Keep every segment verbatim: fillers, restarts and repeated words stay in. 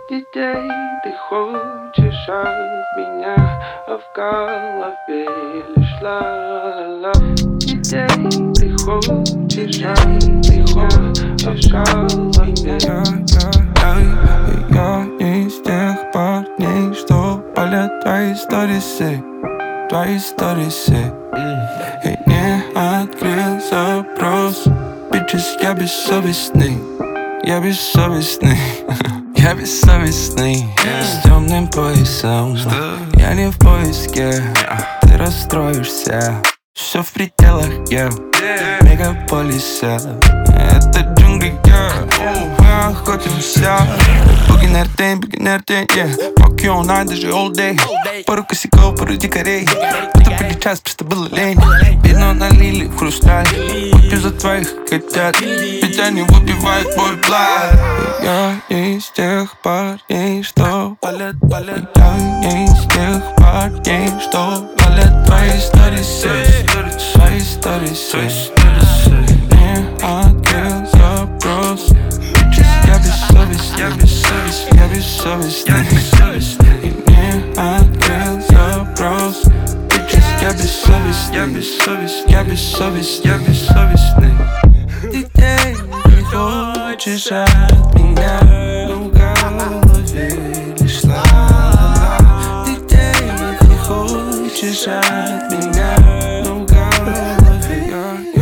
Детей ты хочешь от меня, а в голове лишь ла-ла-ла. Детей ты хочешь от меня, а в голове. Я не из тех парней, что палят твои сторисы, твои сторисы. И не открыл запрос. Bitches, я бессовестный, я бессовестный. Я бессовестный, с темным поясом. Я не в поиске, ты расстроишься. Все в пределах, я в мегаполисе. Это джунгли, я, мы охотимся. Бугинер день, бугинер день, yeah. Fuck you all night, даже all day. Пару косяков, пару дикарей. Это были час, просто было лень. Вино налили в хрусталь. Выпью за твоих котят, ведь они выпивают мой блад. Я не из тех парней, что палят, палят. Я не из тех парней, что палят твои сторисы, свои сторисы. Не открыл запрос. Я бессовестный, я бессовестный, я бессовестный. И не открыл запрос. Я бессовестный, я бессовестный, я бессовестный, я бессовестный. Детей не хочешь от меня, но в голове лишь ла-ла-ла. Детей не хочешь от меня, но в голове.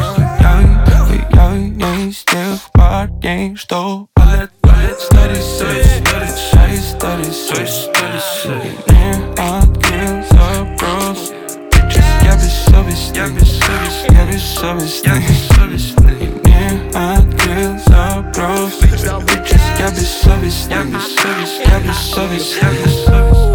Я не из тех парней, что палят, палят сторисы, свои сторисы. Не открыл запрос. Я бессовестный, я бессовестный, я бессовестный, я бессовестный. И не открыл запрос. Я бессовестный, я бессовестный, я бессовестный, я бессовестный.